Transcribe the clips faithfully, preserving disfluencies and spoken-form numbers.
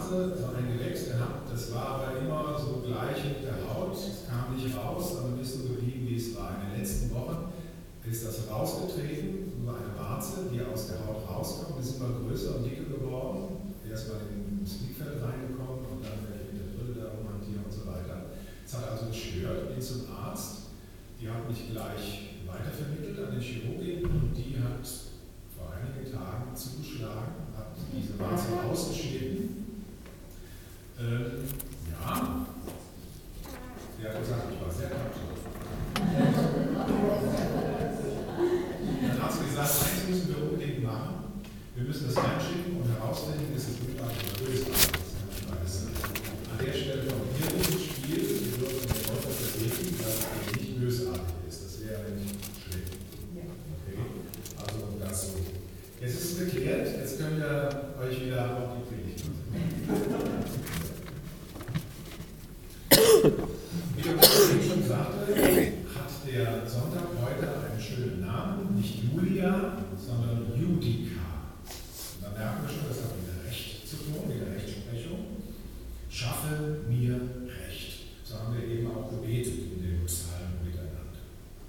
Warze, so ein Gewächs gehabt, das war aber immer so gleich mit der Haut, es kam nicht raus, sondern ist so geblieben, wie es war. In den letzten Wochen ist das rausgetreten, so eine Warze, die aus der Haut rauskommt, ist immer größer und dicker geworden, erst mal ins Blickfeld reingekommen und dann werde ich mit der Brille da rumhantieren und so weiter. Es hat also gestört, bin zum Arzt, die hat mich gleich weitervermittelt an den Chirurgin und die hat vor einigen Tagen zugeschlagen, hat diese Warze ausgeschnitten. Ähm, ja, sie hat gesagt, ich war sehr kaputt. Dann hat sie gesagt, eins müssen wir unbedingt machen. Wir müssen das einschicken und herausfinden, ist es gutartig oder bösartig. An der Stelle kommt hier ins Spiel, wir dürfen den Leute vertreten, dass es nicht bösartig ist. Das wäre nicht schlimm. Okay? Also das so. Jetzt ist es geklärt, jetzt könnt ihr euch wieder auf die Predigt machen. Wie der Kollege schon sagte, hat der Sonntag heute einen schönen Namen, nicht Julia, sondern Judika. Und da merken wir schon, das hat mit der Recht zu tun, mit der Rechtsprechung. Schaffe mir Recht. So haben wir eben auch gebetet in den Psalmen miteinander.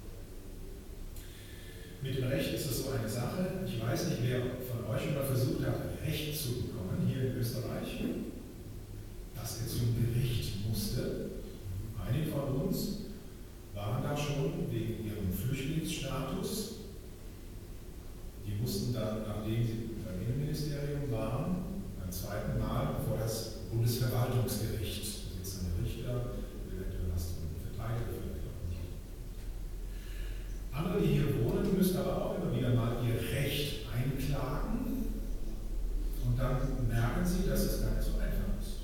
Mit dem Recht ist es so eine Sache. Ich weiß nicht, wer von euch schon mal versucht hat, Recht zu bekommen hier in Österreich, dass er zum Gericht musste. Einige von uns waren da schon wegen ihrem Flüchtlingsstatus. Die mussten dann, nachdem sie beim Innenministerium waren, beim zweiten Mal vor das Bundesverwaltungsgericht. Da sitzt ein Richter, eventuell hast du einen Verteidiger, vielleicht auch nicht. Andere, die hier wohnen, müssen aber auch immer wieder mal ihr Recht einklagen und dann merken sie, dass es gar nicht so einfach ist.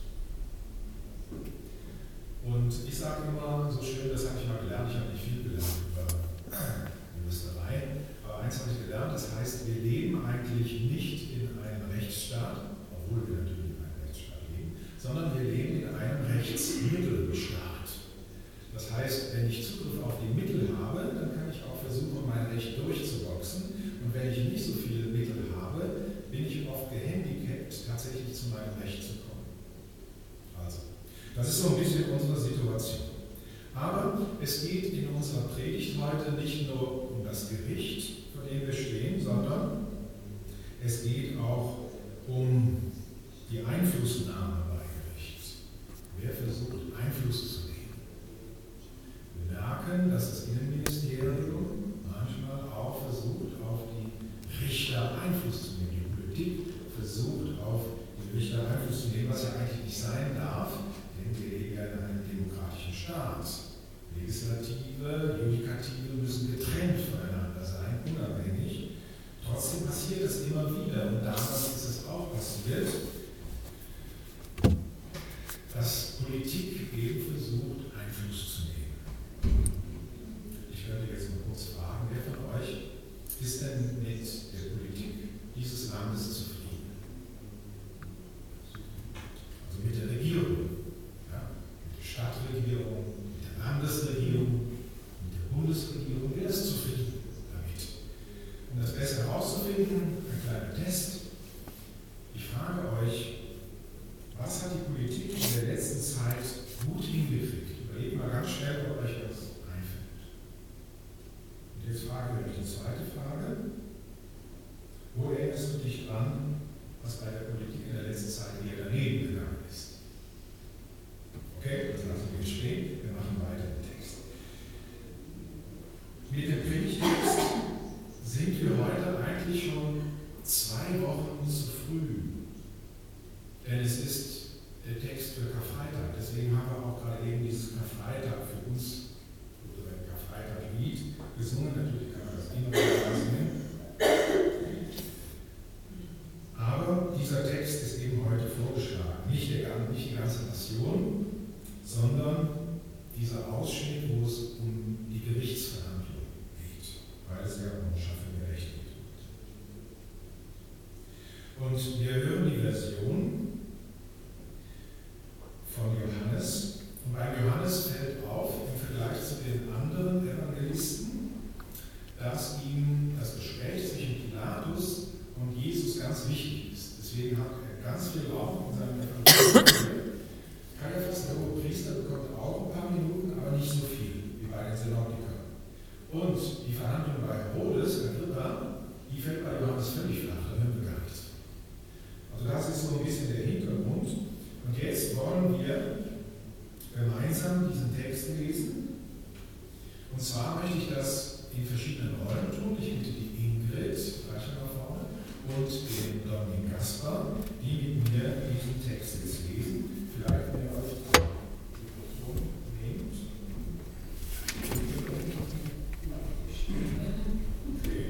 Und ich sage immer so schön, das habe ich mal gelernt, ich habe nicht viel gelernt über Juristerei, aber eins habe ich gelernt, das heißt, wir leben eigentlich nicht in einem Rechtsstaat, obwohl wir natürlich in einem Rechtsstaat leben, sondern wir leben in einem Rechtsmittelstaat. Das heißt, wenn ich Zugriff auf die Mittel habe, dann kann ich auch versuchen, mein Recht durchzuboxen. Und wenn ich nicht so viele Mittel habe, bin ich oft gehandicapt, tatsächlich zu meinem Recht zu kommen. Also, das ist so ein bisschen unsere Situation. Aber es geht in unserer Predigt heute nicht nur um das Gericht, vor dem wir stehen, sondern es geht auch um die Einflussnahme bei Gericht. Wer versucht, Einfluss zu nehmen? Wir merken, dass das Innenministerium manchmal auch versucht, auf die Richter Einfluss zu nehmen. Die Politik versucht, auf die Richter Einfluss zu nehmen, was ja eigentlich nicht sein darf. Wir leben ja in einem demokratischen Staat. Legislative, Judikative müssen getrennt voneinander sein, unabhängig. Trotzdem passiert es immer wieder und damals ist es auch passiert, dass Politik eben versucht, Einfluss zu nehmen. Ich werde jetzt mal kurz fragen, wer von euch ist denn mit der Politik dieses Landes zufrieden? Also mit der Regierung. Stadtregierung, mit der Landesregierung, mit der Bundesregierung, wer ist zufrieden damit? Um das besser herauszufinden, ein kleiner Test. Ich frage euch, was hat die Politik in der letzten Zeit gut hingekriegt? Überlegt mal ganz schnell, ob euch das einfällt. Und jetzt frage ich euch die zweite Frage. Wo erinnerst du dich dran, was bei der Politik in der letzten Zeit eher daneben gegangen ist? Okay, das lassen wir stehen. Wir machen weiter im Text. Mit dem Predigtext sind wir heute eigentlich schon zwei Wochen zu früh. Denn es ist der Text für Karfreitag. Deswegen haben wir auch gerade eben dieses Karfreitag für uns, oder Karfreitag-Lied, gesungen. Natürlich kann man das immer singen. Aber dieser Text ist eben heute vorgeschlagen. Nicht, der, nicht die ganze Passion, sondern dieser Ausschnitt, wo es um die Gerichtsverhandlung geht, weil es ja um Schaffe mir Recht geht. Und wir hören die Version von Johannes. Und bei Johannes fällt auf, im Vergleich zu den anderen Evangelisten, wir gemeinsam diesen Text lesen. Und zwar möchte ich das in verschiedenen Rollen tun. Ich bitte die Ingrid, gleich nach vorne, und den Dominik Gaspar, die mit mir diesen Text jetzt lesen. Vielleicht wenn ihr euch das Mikrofon nehmt. Okay.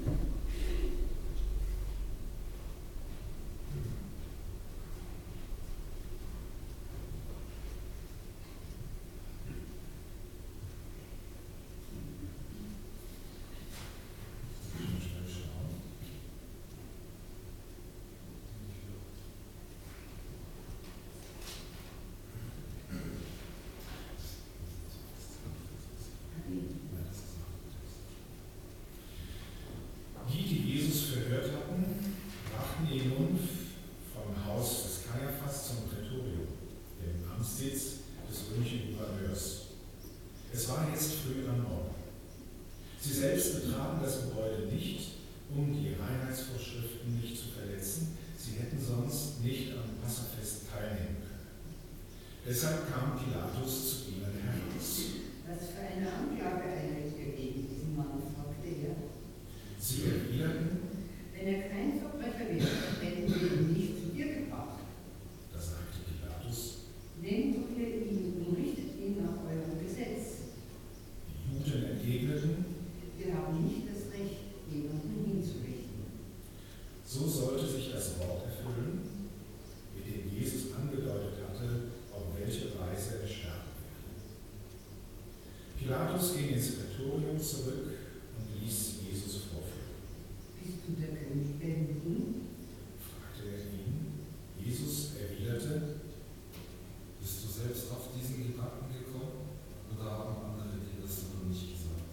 Die, die Jesus verhört hatten, brachten ihn nun vom Haus des Kaiaphas zum Prätorium, dem Amtssitz des römischen Gouverneurs. Es war jetzt früh am Morgen. Sie selbst betraten das Gebäude nicht, um die Reinheitsvorschriften nicht zu verletzen. Sie hätten sonst nicht am Passafest teilnehmen können. Deshalb kam Pilatus zu ihnen heraus. Was für eine Anklage erhält ihr gegen diesen Mann, fragte er. Sie erwiderten, wenn er kein Verbrecher wäre, hätten wir ihn nicht zu dir gebracht. Da sagte Pilatus, nehmt doch ihr ihn und richtet ihn nach eurem Gesetz. die Juden entgegneten, Wir haben nicht das Recht, jemanden hinzurichten. so sollte sich das Wort erfüllen, mit dem Jesus angedeutet hatte, auf welche Weise er sterben werde. Pilatus ging ins Prätorium zurück und ließ Jesus vorführen. Bist du der König der Juden? Fragte er ihn. Jesus erwiderte, Bist du selbst auf diesen Gedanken gekommen oder haben andere dir das noch nicht gesagt?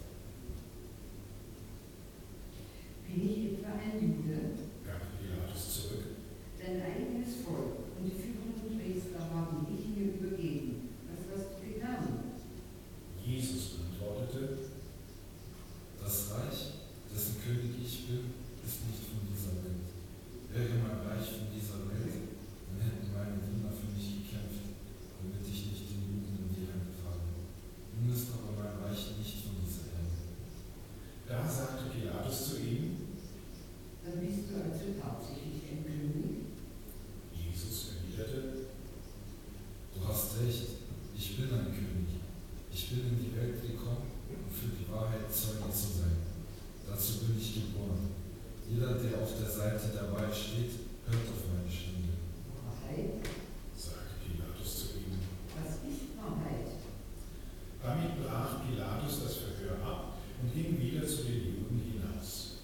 Bin ich etwa ein Jude? gab Pilatus zurück. Dein eigenes Volk und die führenden Priester haben dich mir übergeben. Was hast du getan? Jesus antwortete, Das Reich, dessen König ich bin, ist nicht von dieser Welt. Wäre mein Reich von dieser Welt, dann hätten meine Diener für mich gekämpft, damit ich nicht den Juden in die Hände falle. Nun ist aber mein Reich nicht von dieser Welt. da sagte Pilatus zu ihm, Dann bist du also tatsächlich ein König? Jesus erwiderte, Du hast recht, ich bin ein König. Ich bin in die Welt gekommen, um für die Wahrheit Zeuge zu sein. Dazu bin ich geboren. Jeder, der auf der Seite der Wahrheit steht, hört auf meine Stimme. Wahrheit? sagte Pilatus zu ihm. Was ist Wahrheit? Damit brach Pilatus das Verhör ab und ging wieder zu den Juden hinaus.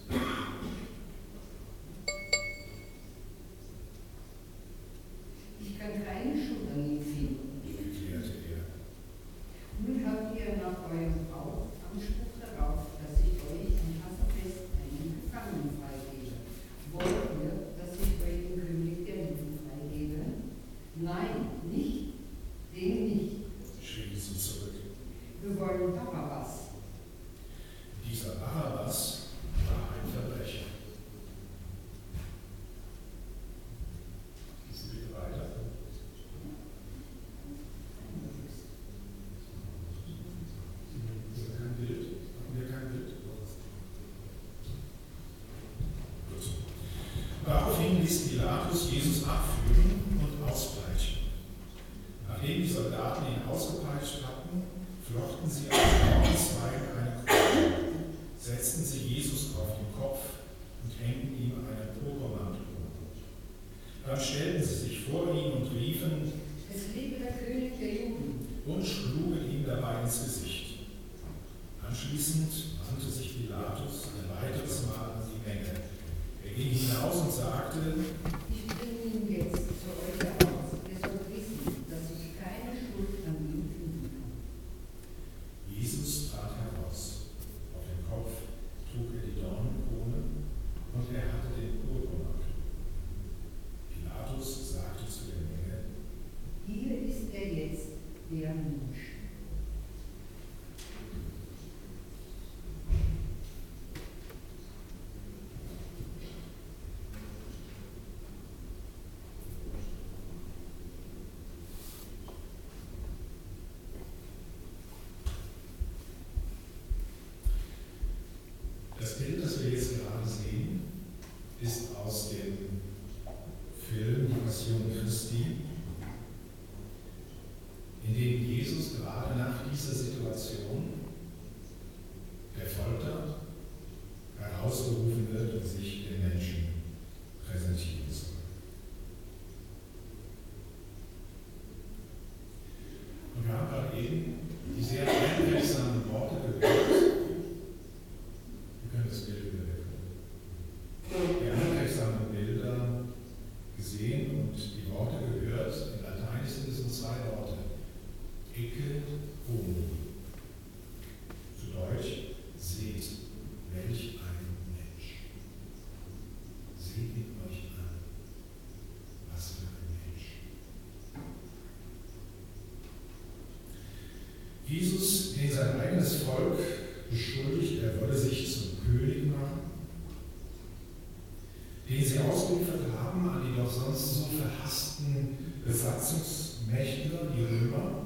Ich kann keine Schuld an ihm finden. Erklärte er. Nun habt ihr nach eurem Brauch Anspruch darauf, dass ich euch am Passafest einen Gefangenen freigebe. Wollt ihr, dass ich euch den König der Juden freigebe? Nein, nicht. Den nicht. Schrien sie zurück. Wir wollen Barabbas. Dieser Barabbas war ein Verbrecher. Gehst du bitte weiter? Haben wir kein Bild? Haben wir kein Bild? Gut. Daraufhin ließ Pilatus Jesus abführen und auspeitschen. Nachdem die Soldaten ihn ausgepeitscht hatten, flochten sie aus Dornenzweig eine Krone, setzten sie Jesus auf den Kopf und hängten ihm einen Purpurmantel um. Dann stellten sie sich vor ihn und riefen Es lebe der König der Juden. und schlugen ihm dabei ins Gesicht. Anschließend wandte sich Pilatus ein weiteres Mal an die Menge. Er ging hinaus und sagte, Ich bringe ihn jetzt zu euch heraus. Ihr sollt wissen, dass ich keine Schuld an ihm finden kann. Jesus trat heraus. Auf dem Kopf trug er die Dornenkrone und er hatte den Purpurmantel. Pilatus sagte zu der Menge, Hier ist er jetzt, der Mensch. sehen, die sehr einprägsamen Worte gehört. Wir können das Bild wieder wegnehmen. Die einprägsamen Bilder gesehen und die Worte gehört. In Latein sind es nur zwei Worte. Ecce homo. Zu Deutsch, seht, welch ein Mensch. Seht ihn euch an. Was für ein Mensch. Jesus, den sein eigenes Volk beschuldigt, er wolle sich zum König machen, den sie ausgeliefert haben an die doch sonst so verhassten Besatzungsmächte, die Römer.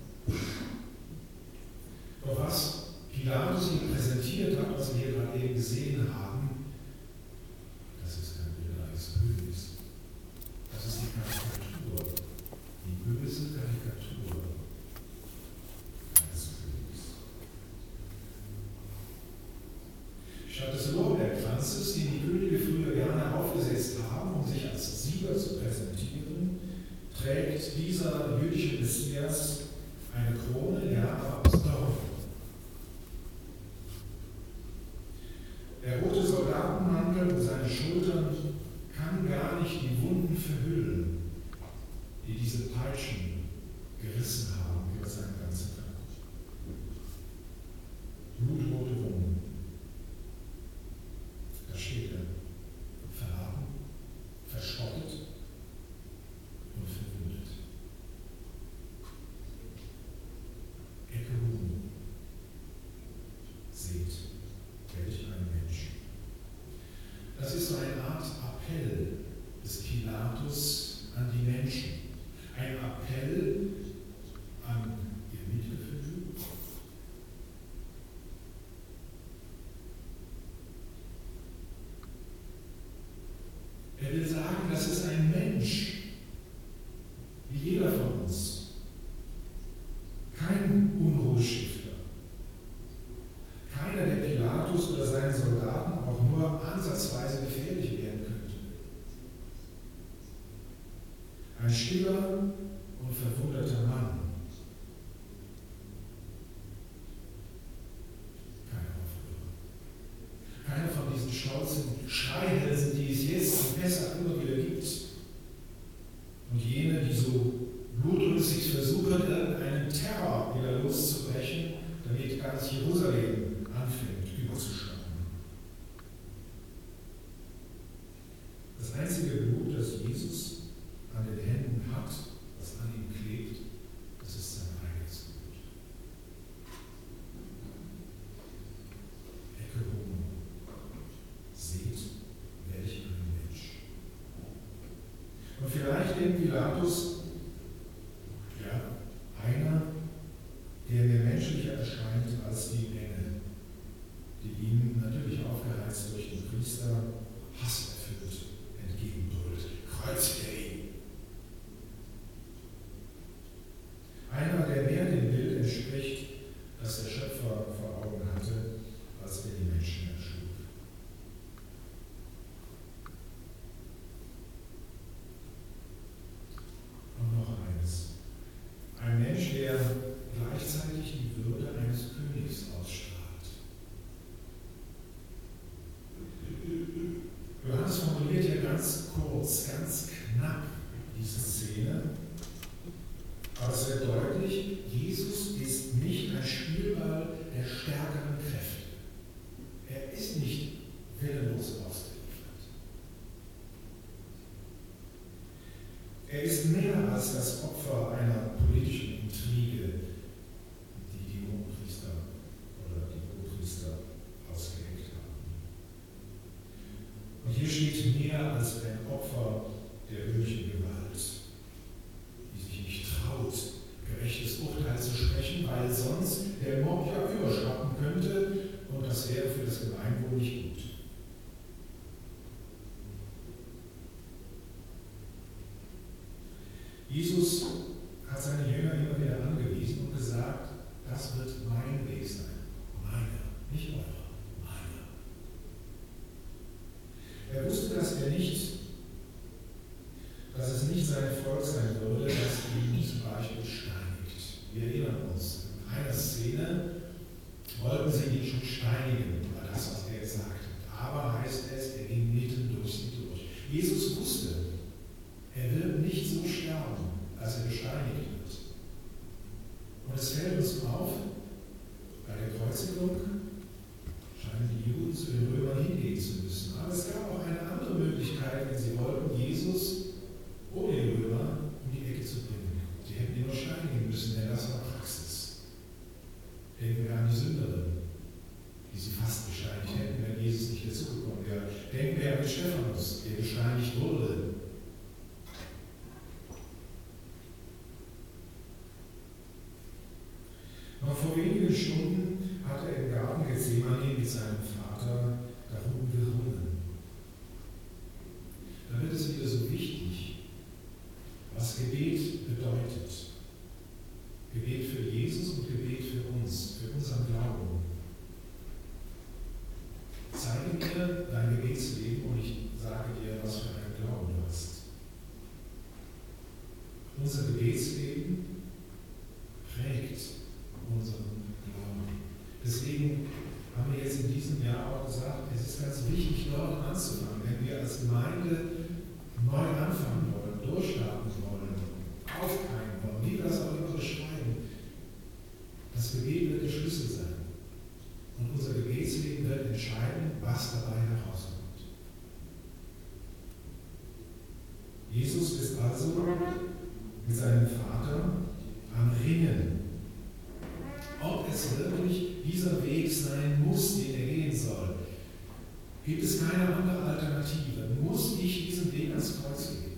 Doch was Pilatus ihm präsentiert hat, was wir hier gerade eben gesehen haben, das ist kein Bild eines Königs. Das ist die Karikatur, die böse Karikatur eines Königs. Statt des Lorbeerkranzes, den die Könige früher gerne aufgesetzt haben, um sich als Sieger zu präsentieren, trägt dieser jüdische Messias eine Krone, ja, aber aus Dorn. Der rote Soldatenmantel um seine Schultern kann gar nicht die Wunden verhüllen, die diese Peitschen gerissen haben über seinen ganzen Körper. Blutrote Wunden. Da steht er, verraten, verspottet und verwundet. Ecce homo. Seht, welch ein Mensch. Das ist so eine Art Appell des Pilatus an die Menschen. Ein Appell an ihr Mitgefühl. Er will sagen, das ist ein Mensch, wie jeder von uns. Kein Unruhestifter. Keiner, der Pilatus oder seinen Soldaten auch nur ansatzweise gefährlich werden könnte. Ein stiller und verwunderter Mann. Kein Aufrührer. Keiner von diesen stolzen Schreihälsen, die es jetzt und besser immer wieder gibt. Und jene, die so blutrünstig versuchen, irgendeinen Terror wieder loszubrechen, damit ganz Jerusalem anfängt überzuschlagen. Das einzige Blut, das Jesus an den Händen hat, was an ihm klebt, das ist sein eigenes Blut. Ecce homo. Seht, welch ein Mensch. Und vielleicht den Pilatus, ja, einer, der mir menschlicher erscheint als die Menge, die ihm natürlich aufgeheizt durch den Priester hasserfüllt entgegenbrüllt. Kreuzige ihn! Einer, der mehr dem Bild entspricht, das der Schöpfer vor Augen hatte, als er die Menschen erschuf. Und noch eines. Ein Mensch, der gleichzeitig die Würde eines Königs ausstrahlt. Johannes formuliert hier ganz kurz, ganz knapp diese Szene, aber es wird deutlich, Jesus ist nicht ein Spielball der stärkeren Kräfte. Er ist nicht willenlos ausgeliefert. Er ist mehr als das Opfer einer politischen Intrige, die die Hohenpriester oder die Hohenpriester ausgeheckt haben. Und hier steht mehr als ein Opfer der römischen Gewalt, die sich nicht traut, gerechtes Urteil zu sprechen, weil sonst der Mob ja überschwappen könnte und das wäre für das Gemeinwohl nicht gut. Jesus hat seine Jünger immer wieder angewiesen und gesagt, das wird mein Weg sein. Meiner, nicht eurer, meiner. Er wusste, dass er nicht, dass es nicht sein Volk sein würde, das ihn zum Beispiel steinigt. Wir erinnern uns Und es fällt uns auf, bei der Kreuzigung scheinen die Juden zu den Römern hingehen zu müssen. Aber es gab auch eine andere Möglichkeit, wenn sie wollten, Jesus ohne die Römer um die Ecke zu bringen. Sie hätten ihn nur steinigen müssen, denn das war Praxis. Denken wir an die Sünderin, die sie fast gesteinigt hätten, wenn Jesus nicht dazugekommen wäre. Denken wir an den Stephanus, der gesteinigt wurde. Noch vor wenigen Stunden hat er im Garten Gethsemane mit seinem Vater darum gerungen. Da wird es wieder so wichtig, was Gebet bedeutet. Gebet für Jesus und Gebet für uns, für unseren Glauben. Zeige mir dein Gebetsleben und ich sage dir, was für einen Glauben du hast. Unser Gebetsleben prägt unseren Glauben. Deswegen haben wir jetzt in diesem Jahr auch gesagt, es ist ganz wichtig, dort anzufangen. Wenn wir als Gemeinde neu anfangen wollen, durchstarten wollen, aufkeimen wollen, wie wir das auch immer beschreiben, das Gebet wird der Schlüssel sein. Und unser Gebetsleben wird entscheiden, was dabei herauskommt. Jesus ist also mit seinem Vater am Ringen. Ob es wirklich dieser Weg sein muss, den er gehen soll. Gibt es keine andere Alternative? Muss ich diesen Weg ans Kreuz gehen?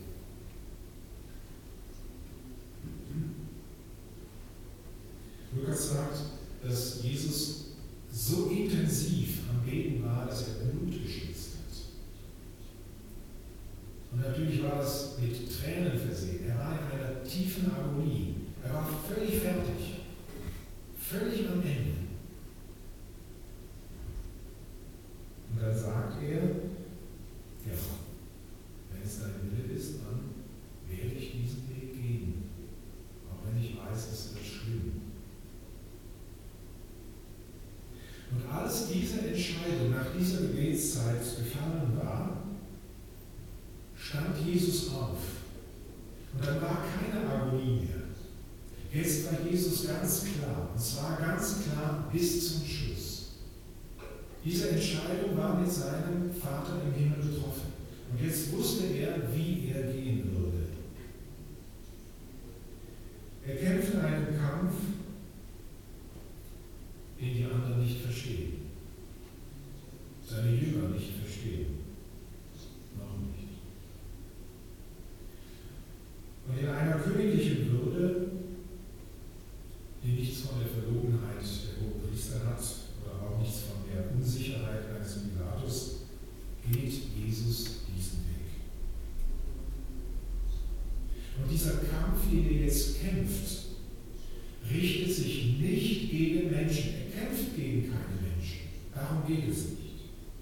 Lukas sagt, dass Jesus so intensiv am Beten war, dass er Blut geschwitzt hat. Und natürlich war das mit Tränen versehen. Er war in einer tiefen Agonie. Er war völlig fertig. Völlig am Ende. Und dann sagt er, ja, wenn es dein Wille ist, dann werde ich diesen Weg gehen. Auch wenn ich weiß, es wird schlimm. Und als diese Entscheidung nach dieser Gebetszeit gefallen war, stand Jesus auf. Und dann war keine Agonie mehr. Jetzt war Jesus ganz klar, und zwar ganz klar bis zum Schluss. Diese Entscheidung war mit seinem Vater im Himmel getroffen. Und jetzt wusste er, wie er gehen würde. Er kämpfte einen Kampf, den die anderen nicht verstehen. Seine Jünger nicht verstehen. Noch nicht. Und in einer königlichen Würde, die nichts von der Verlogenheit der Hohepriester hat oder auch nichts von der Unsicherheit eines Pilatus, geht Jesus diesen Weg. Und dieser Kampf, den er jetzt kämpft, richtet sich nicht gegen Menschen. Er kämpft gegen keine Menschen. Darum geht es nicht.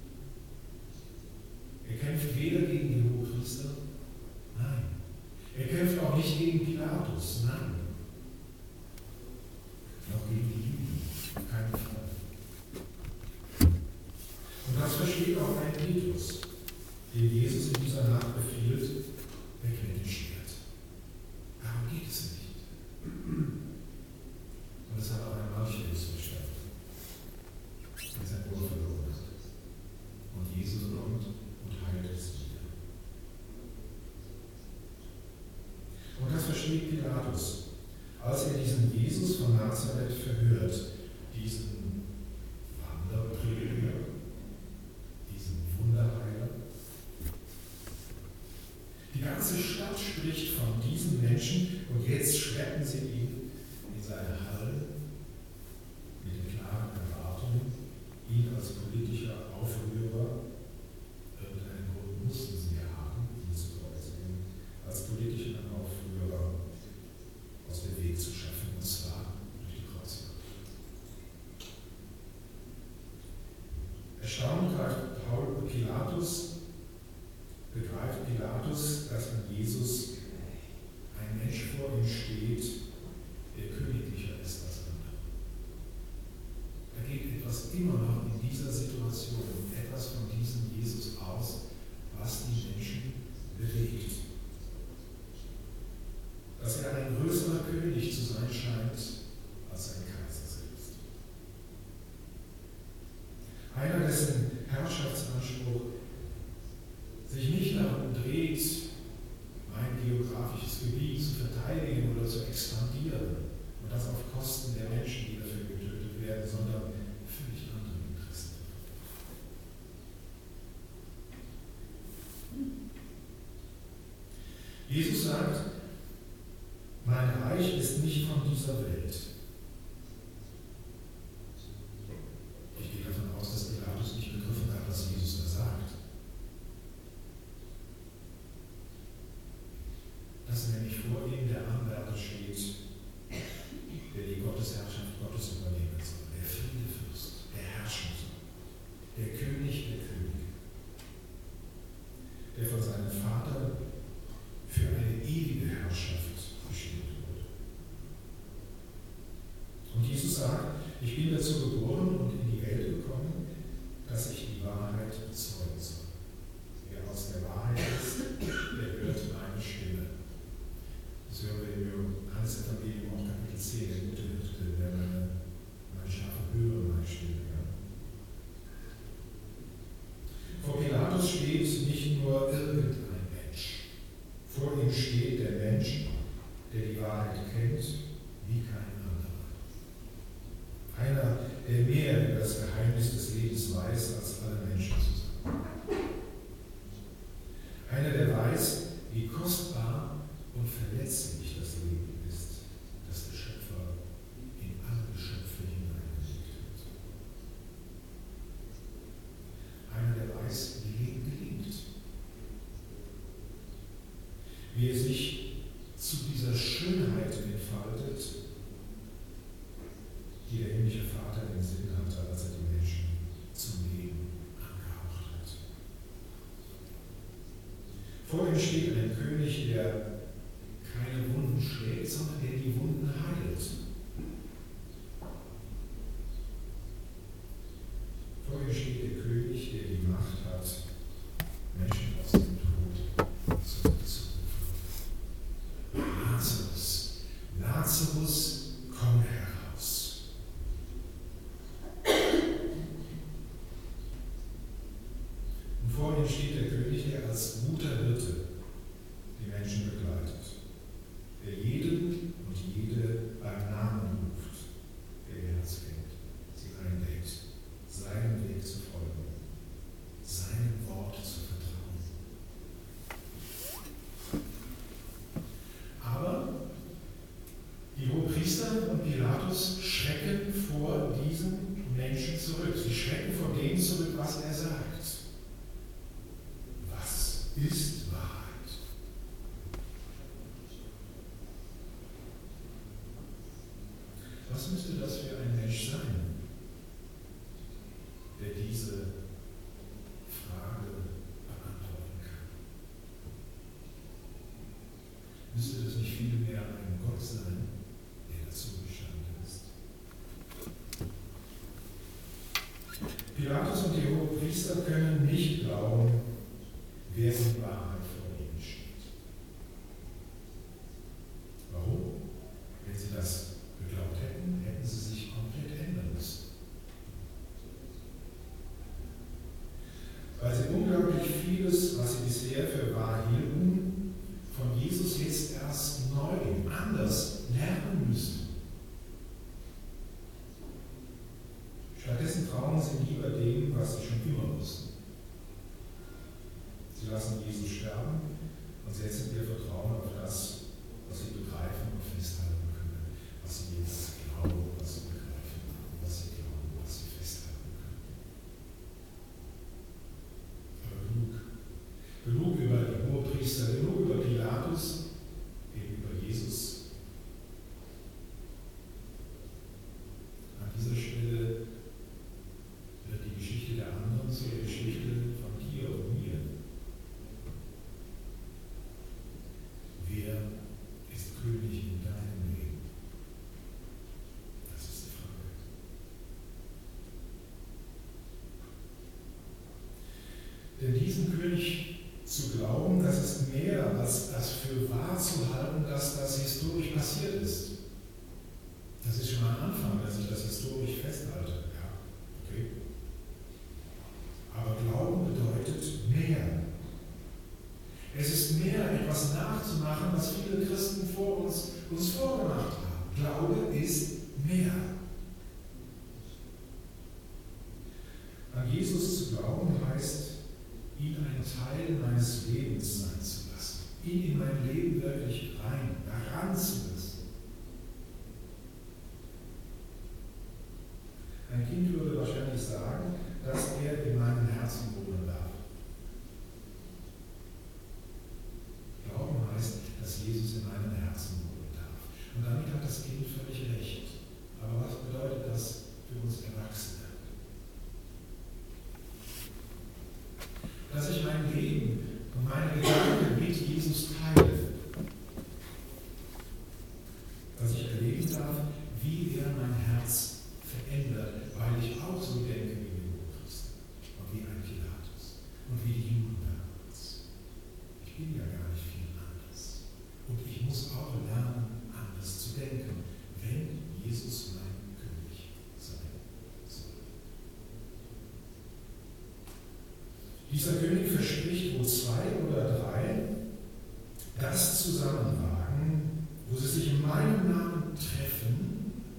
Er kämpft weder gegen die Hohepriester, nein. Er kämpft auch nicht gegen Pilatus, nein. Noch gegen die Juden, keinen Fall. Und das versteht auch ein Petrus, den Jesus in dieser Nacht befiehlt, weg mit dem Schwert. Darum geht es nicht. Und es hat auch ein mancher missverstanden, der sein Ohr verloren hat. Und Jesus kommt und heilt es wieder. Und das versteht Pilatus, als er diesen Jesus von Nazareth verhört, diesen Wanderprediger, diesen Wunderheiler. Die ganze Stadt spricht von diesem Menschen und jetzt schleppen sie ihn in seine Halle mit den klaren Erwartungen, ihn als politischer Aufrührer, irgendeinen Grund mussten sie ja haben, ihn zu kreuzigen, als politischer Aufrührer aus dem Weg zu schaffen, und zwar durch die Kreuzigung. Erstaunt greift Paul Pilatus, begreift Pilatus, dass an Jesus ein Mensch vor ihm steht, der königlicher ist als andere. Da geht etwas immer noch in dieser Situation, etwas von diesem Jesus aus, was die Menschen bewegt. Dass er ein größerer König zu sein scheint als ein Kaiser selbst. Einer, dessen Herrschaftsanspruch sich nicht darum dreht, ein geografisches Gebiet zu verteidigen oder zu expandieren und das auf Kosten der Menschen, die dafür getötet werden, sondern völlig andere Interessen. Jesus sagt, mein Reich ist nicht von dieser Welt. Ich gehe davon aus, dass Pilatus nicht begriffen hat, was Jesus da sagt. Dass nämlich vor ihm der Anwärter steht, der die Gottesherrschaft Gottes übernehmen soll, der Friedefürst, der herrschen soll, der König der Könige, der von seinem Vater für eine ewige Herrschaft bestimmt wurde. Und Jesus sagt, ich bin dazu geboren und in die Welt gekommen, dass ich die Wahrheit bezeugen soll. Wer aus der Wahrheit ist, der hört meine Stimme. Das hören wir im Johannes-Evangelium auch Kapitel zehn, der gute Hirte, der meine, meine Schafe hören, meine Stimme. Ja. Vor Pilatus steht nicht nur irgendein Mensch. Vor ihm steht der Mensch, der die Wahrheit kennt, wie kein anderer. Einer, der mehr über das Geheimnis des Lebens weiß, als alle Menschen zusammen. Einer, der weiß, wie kostbar und verletzlich das Leben ist, das der Schöpfer in alle Geschöpfe hineingelegt hat. Einer, der weiß, wie Leben gelingt. Wie er sich zu dieser Schönheit entfaltet, die der himmlische Vater im Sinn hatte, als er die Menschen zum Leben angehaucht hat. Vor ihm steht ein König, der keine Wunden schlägt, sondern der die Wunden heilt. Vor ihm steht der König, der die Macht hat, Menschen aus dem Tod zurückzurufen. Lazarus, Lazarus, komm heraus. Und vor ihm steht der König, der als guter Hirte die Menschen begleitet, der jeden und jede beim Namen ruft, der ihr Herz kennt, sie einlädt, seinem Weg zu folgen, seinem Wort zu vertrauen. Aber die Hohenpriester und Pilatus schrecken vor diesem Menschen zurück. Sie schrecken vor dem zurück, was er sagt. Was ist Wahrheit? Was müsste das für ein Mensch sein, der diese Frage beantworten kann? Müsste das nicht vielmehr ein Gott sein, der dazu gestanden ist? Pilatus und die Hohenpriester können nicht glauben, wer in Wahrheit vor ihnen steht. Warum? Wenn sie das geglaubt hätten, hätten sie sich komplett ändern müssen. Weil sie unglaublich vieles, was sie bisher für wahr hielten, von Jesus jetzt erst neu, anders lernen müssen. Stattdessen trauen sie lieber dem, was sie schon immer wussten. Sie lassen Jesus sterben und setzen ihr Vertrauen auf das, was sie begreifen und festhalten können, was sie jetzt glauben, was sie begreifen, was sie glauben, was sie festhalten können. Aber genug. Genug über die Hohepriester, genug über Pilatus, eben über Jesus. An dieser Stelle wird die Geschichte der anderen zu der Geschichte von dir und mir. Wer ist König in deinem Leben? Das ist die Frage. Denn diesem König zu glauben, das ist mehr, als das für wahr zu halten, dass das historisch passiert ist. Das ist schon mal ein Anfang, dass ich das historisch festhalte. Ja, okay. Aber Glauben bedeutet mehr. Es ist mehr, etwas nachzumachen, was viele Christen vor uns, uns vorgemacht haben. Glaube ist mehr. An Jesus zu glauben heißt, ihn ein Teil meines Lebens sein zu lassen. Ihn in mein Leben wirklich rein, heranzulassen. Ein Kind würde wahrscheinlich sagen, dass er in meinem Herzen wohnen darf. Glauben heißt, dass Jesus in meinem Herzen wohnen darf. Und damit hat das Kind völlig recht. Aber was bedeutet das für uns Erwachsene? Dass ich mein Leben und meine Gedanken mit Jesus teile. Dass ich erleben darf, wie er mein Herz verändert, weil ich auch so denke wie die Hochpriester und wie ein Pilatus und wie die Juden damals. Ich bin ja gar nicht viel anders. Und ich muss auch lernen, anders zu denken, wenn Jesus mein König sein soll. Dieser König verspricht, wo zwei oder drei das zusammenwagen, wo sie sich in meinem Namen treffen,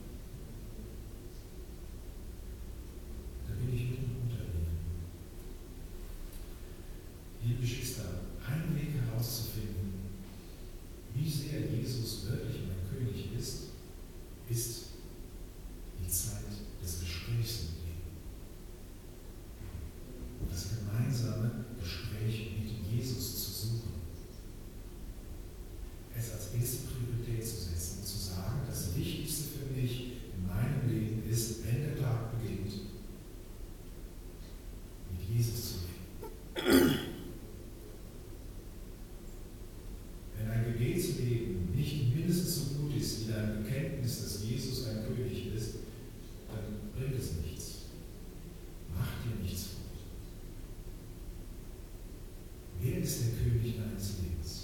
liebe Geschwister, ein Weg herauszufinden, wie sehr Jesus wirklich mein König ist, ist die Zeit des Gesprächs mit ihm. Das gemeinsame Gespräch mit Jesus zu suchen. Es als erste Priorität zu setzen und zu sagen, das Wichtigste für mich in meinem Leben ist, wenn der Tag beginnt, mit Jesus zu leben. Gebetsleben nicht mindestens so gut ist wie dein Bekenntnis, dass Jesus ein König ist, dann bringt es nichts. Mach dir nichts vor. Wer ist der König deines Lebens?